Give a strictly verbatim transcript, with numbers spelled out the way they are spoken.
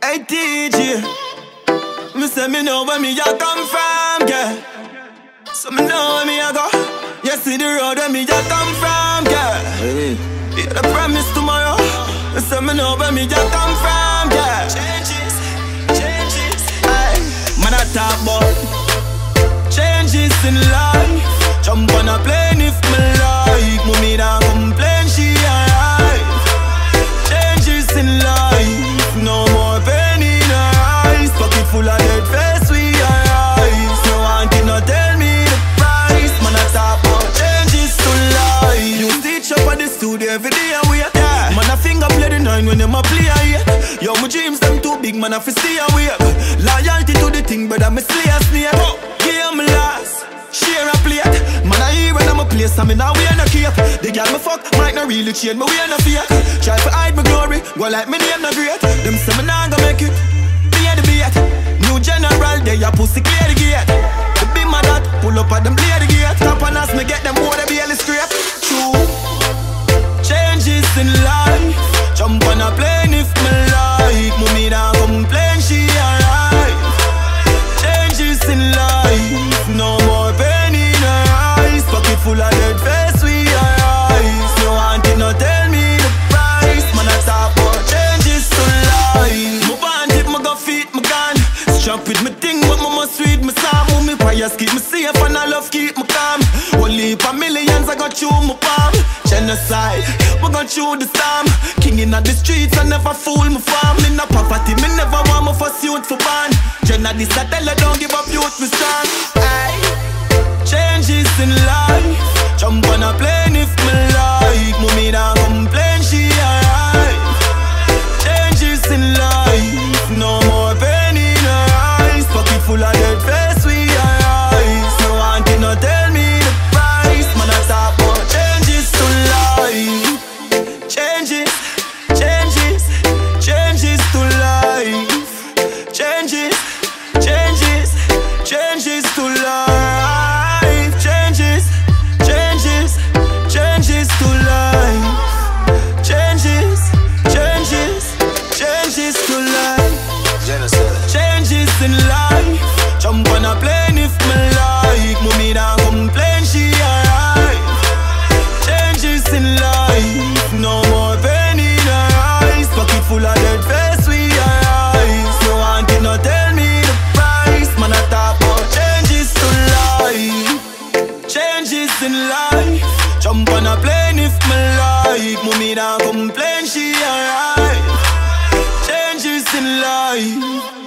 Hey D J, me say me know where me a come from, yeah. So me know where me a go. You see the road where me a come from, yeah. Hey. Yeah, the promise tomorrow. Me say me know where me a come from, yeah. Changes, changes. Hey, man I talk about changes in life. Jump on a plane if me like. Mommy don't complain, she alright. Changes in life, no more pain in her eyes. Pocket full of dead face, we arise. No one can not tell me the price. Man I talk about changes to life. You teach up at the studio every day and wait, yeah. Man I finger play the nine when them a play a eight. Yo, my dreams them too big, man I fi stay awake. Loyalty to the thing, brother, me slay a snake. Game last, share a plate. Man I hear when I'm a place, I mean now we no cape. The girl me fuck might not really change, but we no fake. Try to hide my glory, go like me name no great. Them say me nah go make it, be the beat. New general, they a pussy clear the gate. The be my dad, pull up at them play the gate. Top on us, me get them more, they barely scrape. True, changes in life. Jump on a plane if me like. Mommy don't complain, she alright. Changes in life, no more pain in her eyes. Pocket full of dead face, we arise. No one can not tell me the price. Man I talk about changes to life. My band it, my go feet, my gun. Strap with me thing, but my must read my psalm. Move me prayers keep me safe and I love keep me calm. Only for millions I got you my palm. Genocide, we gon' through the storm. King in the streets, I never fool my farm. In a poverty, me never want my first youth for ban. Jenna this I tell her don't give up youth me strong. Aye. Changes in life. Jump on a plane if me like. Mommy don't complain, she alright. Changes in life, no more pain in her eyes. Pocket full of dead face, we arise. No one can not tell me the price. Man I talk about changes to life. Changes, changes, changes to life. Changes, changes, changes to life. Changes, changes, changes to life. Changes, changes, changes to life. Changes in life. Jump on a plane if me like. Mommy don't complain, she alright. Changes in life, no more pain in her eyes. Pocket full of dead face, we arise. No one can not tell me the price. Man I talk about changes to life. Changes in life. Jump on a plane if me like. Mommy don't complain, she alright. Changes in life.